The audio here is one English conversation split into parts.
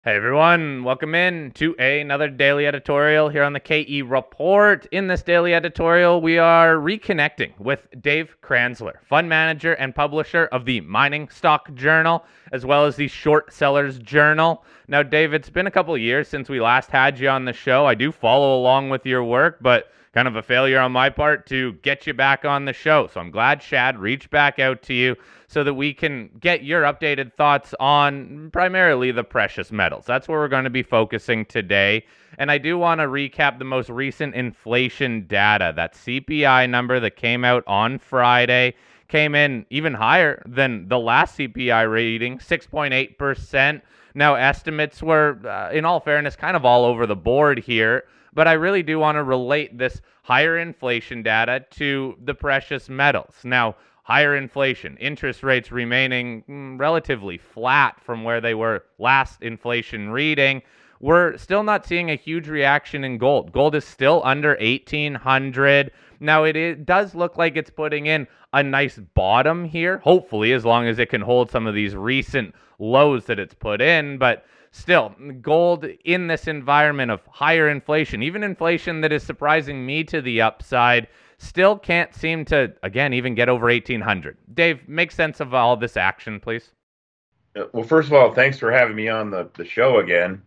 Hey everyone, welcome in to another daily editorial here on the KE Report. In this daily editorial, we are reconnecting with Dave Kranzler, fund manager and publisher of the Mining Stock Journal, as well as the Short Sellers Journal. Now, Dave, it's been a couple of years since we last had you on the show. I do follow along with your work, but kind of a failure on my part to get you back on the show. So I'm glad Shad reached back out to you so that we can get your updated thoughts on primarily the precious metals. That's where we're going to be focusing today. And I do want to recap the most recent inflation data. That CPI number that came out on Friday came in even higher than the last CPI reading, 6.8%. Now, estimates were, in all fairness, kind of all over the board here. But I really do want to relate this higher inflation data to the precious metals. Now, higher inflation, interest rates remaining relatively flat from where they were last inflation reading. We're still not seeing a huge reaction in gold. Gold is still under 1,800. Now, it does look like it's putting in a nice bottom here, hopefully, as long as it can hold some of these recent lows that it's put in. But still, gold in this environment of higher inflation, even inflation that is surprising me to the upside, still can't seem to, again, even get over 1,800. Dave, make sense of all this action, please. Well, first of all, thanks for having me on the show again.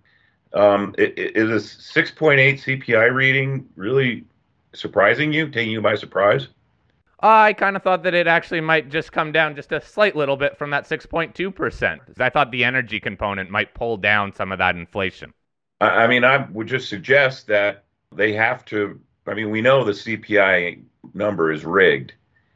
Is a 6.8 CPI reading really surprising you, taking you by surprise? I kind of thought that it actually might just come down just a slight little bit from that 6.2%. I thought the energy component might pull down some of that inflation. I mean, I would just suggest that they have to. I mean, we know the CPI number is rigged,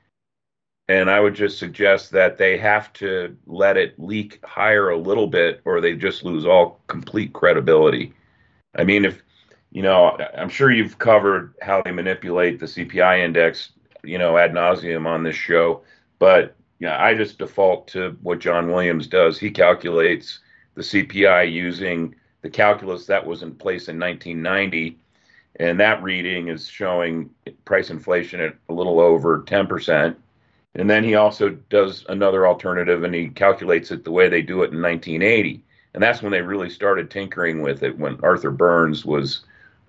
and I would just suggest that they have to let it leak higher a little bit, or they just lose all complete credibility. I mean, if I'm sure you've covered how they manipulate the CPI index, ad nauseum on this show. But yeah, I just default to what John Williams does. He calculates the CPI using the calculus that was in place in 1990, and that reading is showing price inflation at a little over 10%. And then he also does another alternative, and he calculates it the way they do it in 1980. And that's when they really started tinkering with it, when Arthur Burns was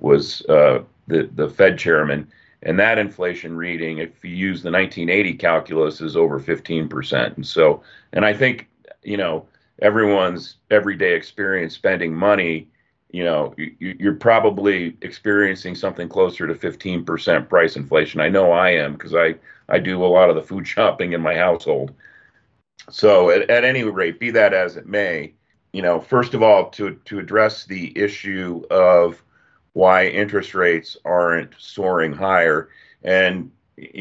the Fed chairman. And that inflation reading, if you use the 1980 calculus, is over 15%. And I think, everyone's everyday experience spending money, you're probably experiencing something closer to 15% price inflation. I know I am, because I do a lot of the food shopping in my household. So at any rate, be that as it may, first of all, to address the issue of why interest rates aren't soaring higher. And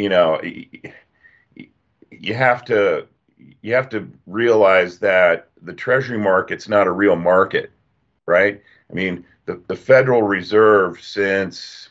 you have to realize that the treasury market's not a real market, right? I mean, the Federal Reserve since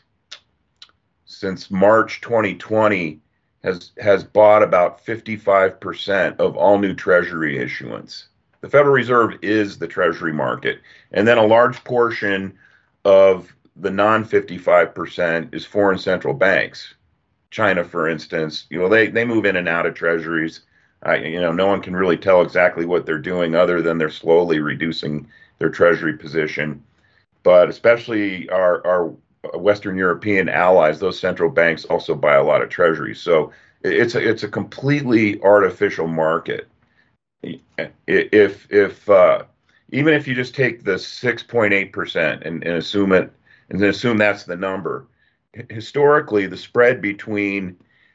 March 2020 has bought about 55% of all new treasury issuance. The Federal Reserve is the treasury market, and then a large portion of the non-55% is foreign central banks. China, for instance, they move in and out of treasuries. No one can really tell exactly what they're doing, other than they're slowly reducing their treasury position. But especially our Western European allies, those central banks also buy a lot of treasuries. So it's a completely artificial market. If even if you just take the 6.8% and assume it, and then assume that's the number, historically the spread between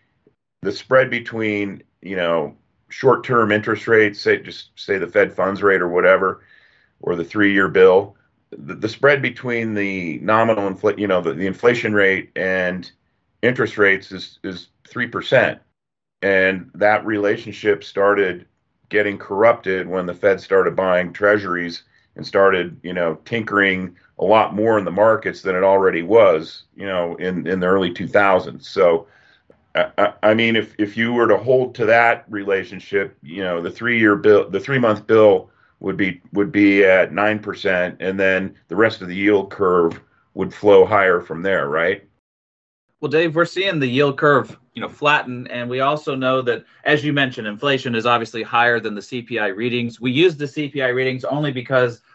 short-term interest rates, say the Fed funds rate or whatever, or the 3-year bill, the spread between the nominal the inflation rate and interest rates is 3%. And that relationship started getting corrupted when the Fed started buying treasuries and started, tinkering a lot more in the markets than it already was, in the early 2000s. So, I mean, if you were to hold to that relationship, the 3-year bill, the 3-month bill would be at 9%, and then the rest of the yield curve would flow higher from there, right? Well, Dave, we're seeing the yield curve, flatten, and we also know that, as you mentioned, inflation is obviously higher than the CPI readings. We use the CPI readings only because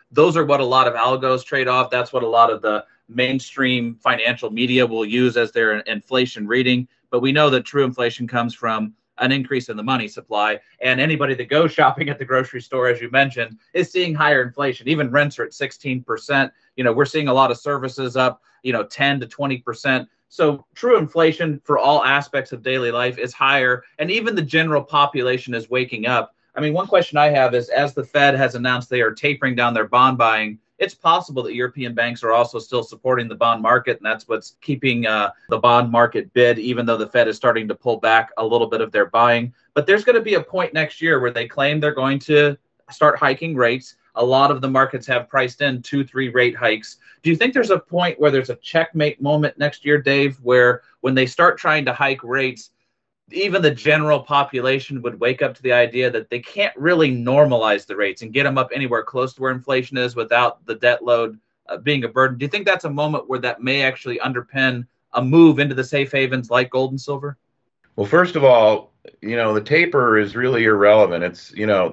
those are what a lot of algos trade off. That's what a lot of the mainstream financial media will use as their inflation reading. But we know that true inflation comes from an increase in the money supply. And anybody that goes shopping at the grocery store, as you mentioned, is seeing higher inflation. Even rents are at 16%. We're seeing a lot of services up, 10 to 20%. So true inflation for all aspects of daily life is higher. And even the general population is waking up. I mean, one question I have is, as the Fed has announced they are tapering down their bond buying, it's possible that European banks are also still supporting the bond market, and that's what's keeping the bond market bid, even though the Fed is starting to pull back a little bit of their buying. But there's going to be a point next year where they claim they're going to start hiking rates. A lot of the markets have priced in 2-3 rate hikes. Do you think there's a point where there's a checkmate moment next year, Dave, where when they start trying to hike rates, even the general population would wake up to the idea that they can't really normalize the rates and get them up anywhere close to where inflation is without the debt load being a burden? Do you think that's a moment where that may actually underpin a move into the safe havens like gold and silver? Well, first of all, the taper is really irrelevant. It's,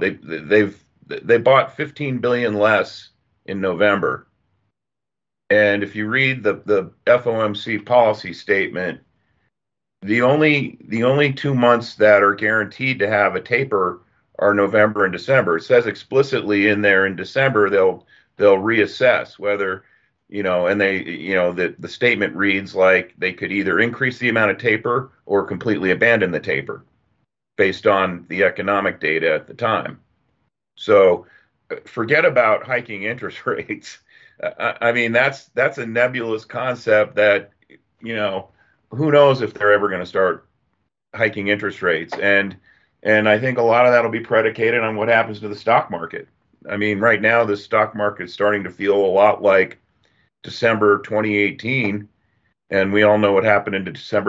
they bought 15 billion less in November. And if you read the FOMC policy statement, the only 2 months that are guaranteed to have a taper are November and December. It says explicitly in there in December they'll reassess whether, and the statement reads like they could either increase the amount of taper or completely abandon the taper based on the economic data at the time. So forget about hiking interest rates. I mean, that's a nebulous concept that, who knows if they're ever going to start hiking interest rates. And I think a lot of that will be predicated on what happens to the stock market. I mean, right now, the stock market is starting to feel a lot like December 2018. And we all know what happened in December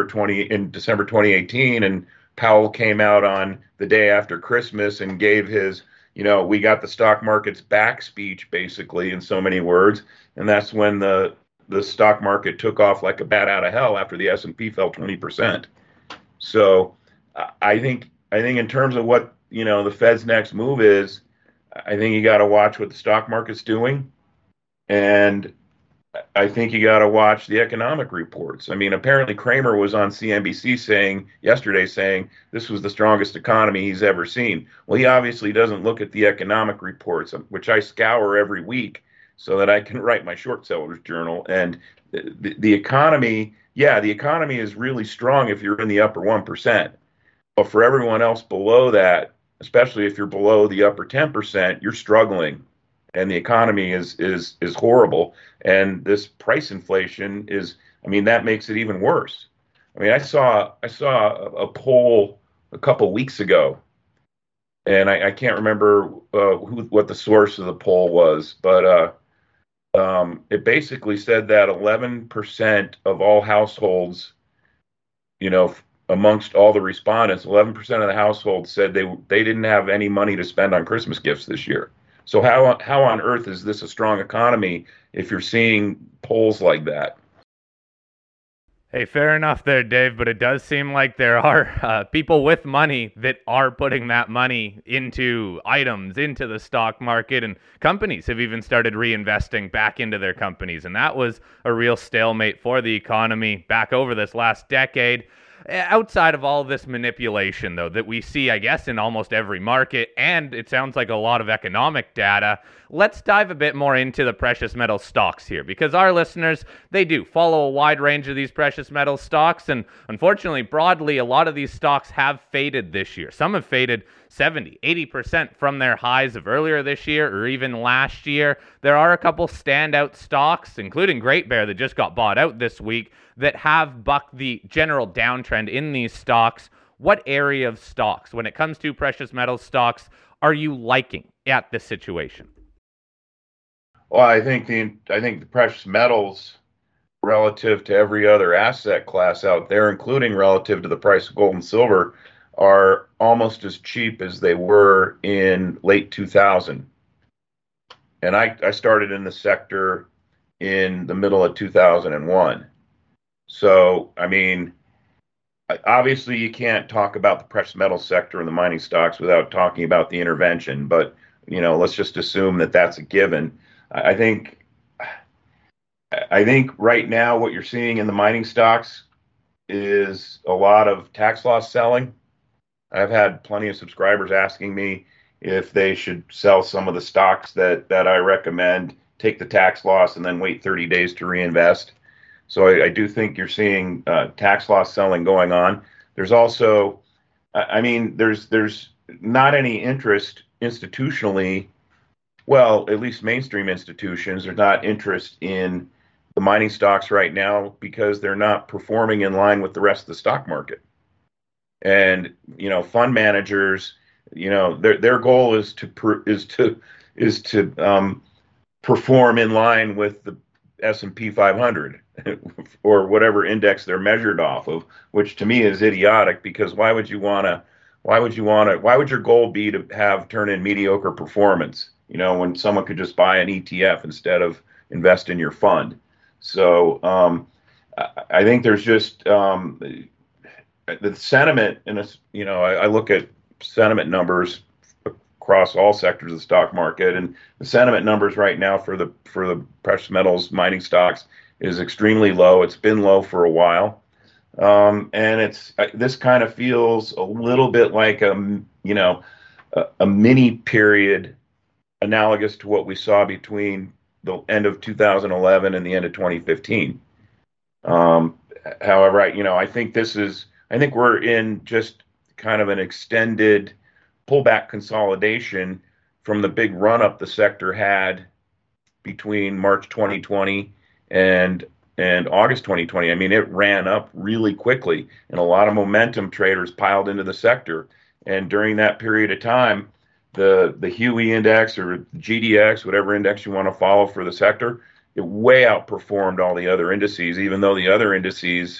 2018. And Powell came out on the day after Christmas and gave his, we got the stock market's back speech, basically, in so many words. And that's when the stock market took off like a bat out of hell after the S&P fell 20%. So I think in terms of what, the Fed's next move is, I think you got to watch what the stock market's doing. And I think you got to watch the economic reports. I mean, apparently Cramer was on CNBC yesterday saying this was the strongest economy he's ever seen. Well, he obviously doesn't look at the economic reports, which I scour every week so that I can write my short sellers journal. And the economy, the economy is really strong if you're in the upper 1%. But for everyone else below that, especially if you're below the upper 10%, you're struggling. And the economy is horrible. And this price inflation that makes it even worse. I mean, I saw a poll a couple weeks ago, and I can't remember what the source of the poll was, but it basically said that 11% of all households, amongst all the respondents, 11% of the households said they didn't have any money to spend on Christmas gifts this year. So how on earth is this a strong economy if you're seeing polls like that? Hey, fair enough there, Dave, but it does seem like there are people with money that are putting that money into items, into the stock market, and companies have even started reinvesting back into their companies, and that was a real stalemate for the economy back over this last decade. Outside of all of this manipulation, though, that we see, I guess, in almost every market, and it sounds like a lot of economic data, let's dive a bit more into the precious metal stocks here, because our listeners, they do follow a wide range of these precious metal stocks, and unfortunately, broadly, a lot of these stocks have faded this year. Some have faded 70, 80% from their highs of earlier this year or even last year. There are a couple standout stocks, including Great Bear, that just got bought out this week, that have bucked the general downtrend in these stocks. What area of stocks, when it comes to precious metal stocks, are you liking at this situation? Well, I think the precious metals, relative to every other asset class out there, including relative to the price of gold and silver, are almost as cheap as they were in late 2000. And I started in the sector in the middle of 2001. So, I mean, obviously you can't talk about the precious metal sector and the mining stocks without talking about the intervention, but, let's just assume that that's a given. I think right now what you're seeing in the mining stocks is a lot of tax loss selling. I've had plenty of subscribers asking me if they should sell some of the stocks that I recommend, take the tax loss, and then wait 30 days to reinvest. So I do think you're seeing tax loss selling going on. There's also, I mean, there's not any interest institutionally. Well, at least mainstream institutions, there's not interest in the mining stocks right now because they're not performing in line with the rest of the stock market. And fund managers, their goal is to perform in line with the S&P 500 or whatever index they're measured off of, which to me is idiotic, because why would your goal be to turn in mediocre performance, when someone could just buy an ETF instead of invest in your fund? So I think there's just the sentiment I look at sentiment numbers across all sectors of the stock market, and the sentiment numbers right now for the precious metals mining stocks is extremely low. It's been low for a while, and this kind of feels a little bit like a mini period analogous to what we saw between the end of 2011 and the end of 2015. However, I think we're in just kind of an extended pullback consolidation from the big run up the sector had between March 2020 and August 2020. I mean, it ran up really quickly, and a lot of momentum traders piled into the sector. And during that period of time, the Huey index or GDX, whatever index you want to follow for the sector, it way outperformed all the other indices, even though the other indices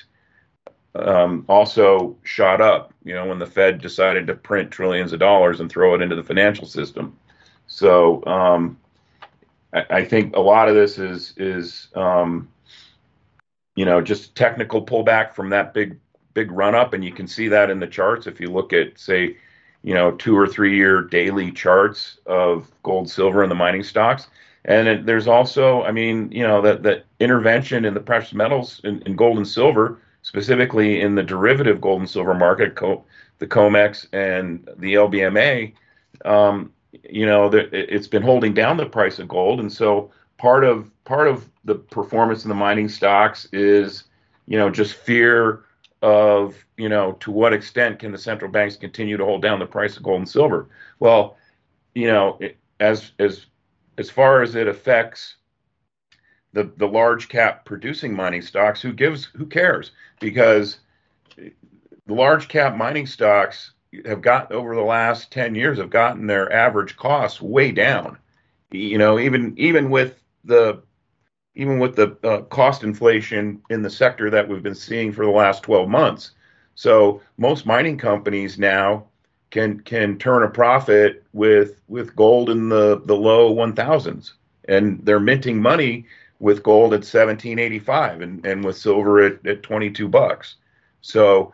also shot up, when the Fed decided to print trillions of dollars and throw it into the financial system. So I think a lot of this is just technical pullback from that big run up, and you can see that in the charts if you look at, say, 2 or 3 year daily charts of gold, silver, and the mining stocks. And there's also, that intervention in the precious metals in gold and silver, specifically in the derivative gold and silver market, the COMEX and the LBMA, it's been holding down the price of gold. And so part of the performance in the mining stocks is, just fear of, to what extent can the central banks continue to hold down the price of gold and silver? Well, as far as it affects the large cap producing mining stocks, who cares? Because the large cap mining stocks have got, over the last 10 years, have gotten their average costs way down. Even with the cost inflation in the sector that we've been seeing for the last 12 months. So most mining companies now can turn a profit with gold in the low 1,000s, and they're minting money with gold at 1785 and with silver at $22. So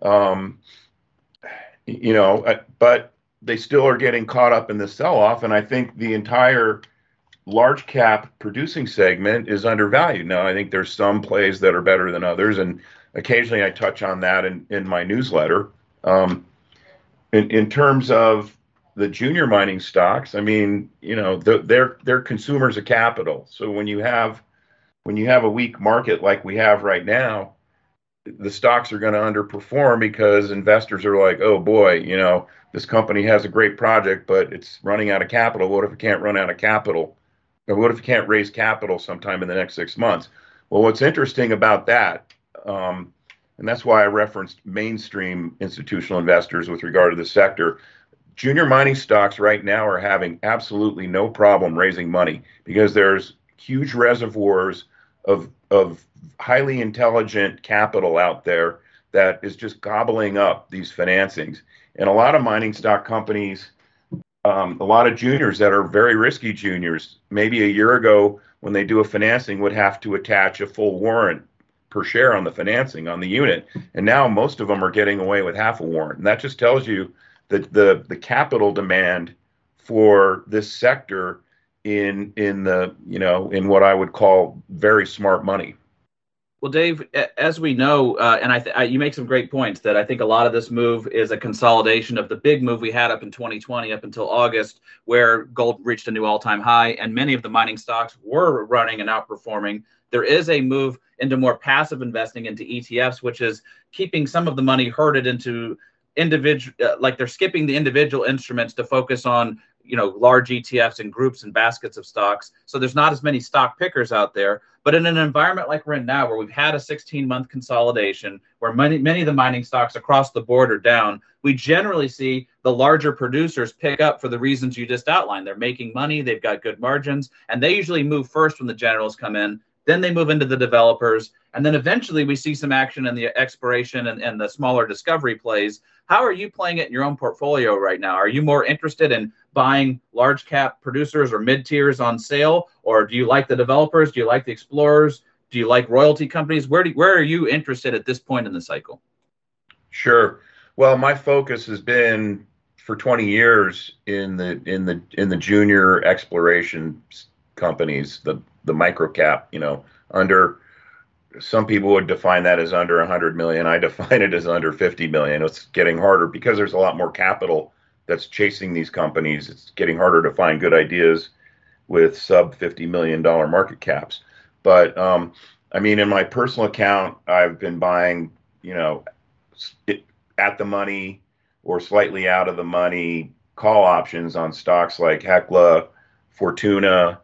but they still are getting caught up in the sell-off, and I think the entire large cap producing segment is undervalued. Now, I think there's some plays that are better than others, and occasionally I touch on that in my newsletter. In terms of the junior mining stocks, they're consumers of capital. So when you have a weak market like we have right now, the stocks are going to underperform because investors are like, oh boy, this company has a great project, but it's running out of capital. What if it can't run out of capital? Or what if it can't raise capital sometime in the next 6 months? Well, what's interesting about that, and that's why I referenced mainstream institutional investors with regard to the sector, junior mining stocks right now are having absolutely no problem raising money because there's huge reservoirs of highly intelligent capital out there that is just gobbling up these financings. And a lot of mining stock companies, a lot of juniors that are very risky juniors, maybe a year ago when they do a financing would have to attach a full warrant per share on the financing on the unit. And now most of them are getting away with half a warrant. And that just tells you that the capital demand for this sector in the, in what I would call very smart money. Well, Dave, as we know, and you make some great points that I think a lot of this move is a consolidation of the big move we had up in 2020 up until August, where gold reached a new all-time high, and many of the mining stocks were running and outperforming. There is a move into more passive investing into ETFs, which is keeping some of the money herded into individual, like they're skipping the individual instruments to focus on large ETFs and groups and baskets of stocks. So there's not as many stock pickers out there. But in an environment like we're in now, where we've had a 16-month consolidation, where many of the mining stocks across the board are down, we generally see the larger producers pick up for the reasons you just outlined. They're making money, they've got good margins, and they usually move first when the generals come in. Then they move into the developers, and then eventually we see some action in the exploration and the smaller discovery plays. How are you playing it in your own portfolio right now? Are you more interested in buying large cap producers or mid tiers on sale, or do you like the developers? Do you like the explorers? Do you like royalty companies? Where are you interested at this point in the cycle? Sure. Well, my focus has been for 20 years in the junior exploration companies, the micro cap, under, some people would define that as under 100 million. I define it as under 50 million. It's getting harder because there's a lot more capital that's chasing these companies. It's getting harder to find good ideas with sub $50 million market caps. But in my personal account, I've been buying, at the money or slightly out of the money call options on stocks like Hecla, Fortuna,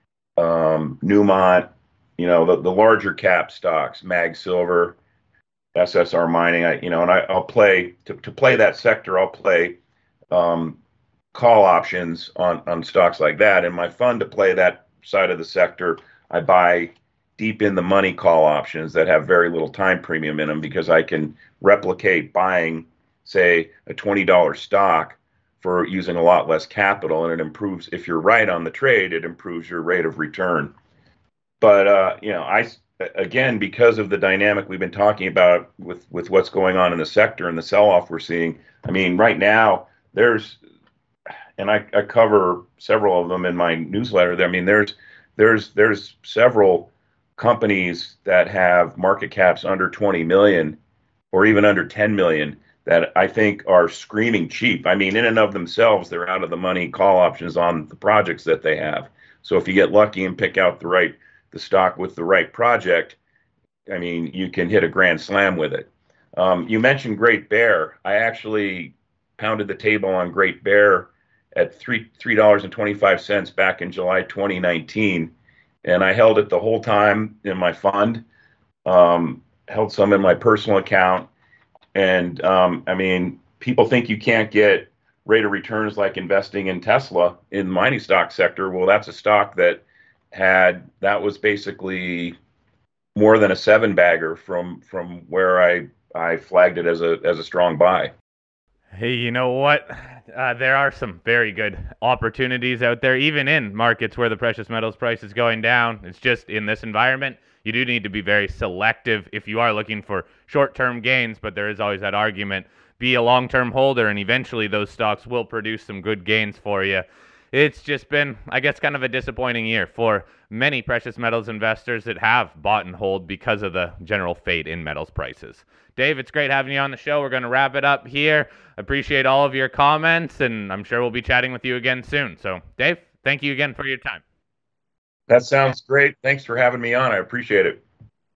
Newmont, the larger cap stocks, Mag Silver, SSR Mining. I'll play to play that sector. I'll play call options on stocks like that. In my fund to play that side of the sector, I buy deep in the money call options that have very little time premium in them, because I can replicate buying, say, a $20 stock for using a lot less capital, and it improves, if you're right on the trade, it improves your rate of return. But again, because of the dynamic we've been talking about with what's going on in the sector and the sell-off we're seeing, right now and I cover several of them in my newsletter. There's several companies that have market caps under 20 million or even under 10 million that I think are screaming cheap. In and of themselves, they're out of the money call options on the projects that they have. So if you get lucky and pick out the stock with the right project, you can hit a grand slam with it. You mentioned Great Bear. I actually pounded the table on Great Bear at $3.25 back in July 2019, and I held it the whole time in my fund. Held some in my personal account, and people think you can't get rate of returns like investing in Tesla in the mining stock sector. Well, that's a stock that was basically more than a 7-bagger from where I flagged it as a strong buy. Hey, you know what? There are some very good opportunities out there, even in markets where the precious metals price is going down. It's just in this environment, you do need to be very selective if you are looking for short-term gains, but there is always that argument. Be a long-term holder, and eventually those stocks will produce some good gains for you. It's just been, I guess, kind of a disappointing year for many precious metals investors that have bought and hold because of the general fade in metals prices. Dave, it's great having you on the show. We're going to wrap it up here. Appreciate all of your comments, and I'm sure we'll be chatting with you again soon. So, Dave, thank you again for your time. That sounds great. Thanks for having me on. I appreciate it.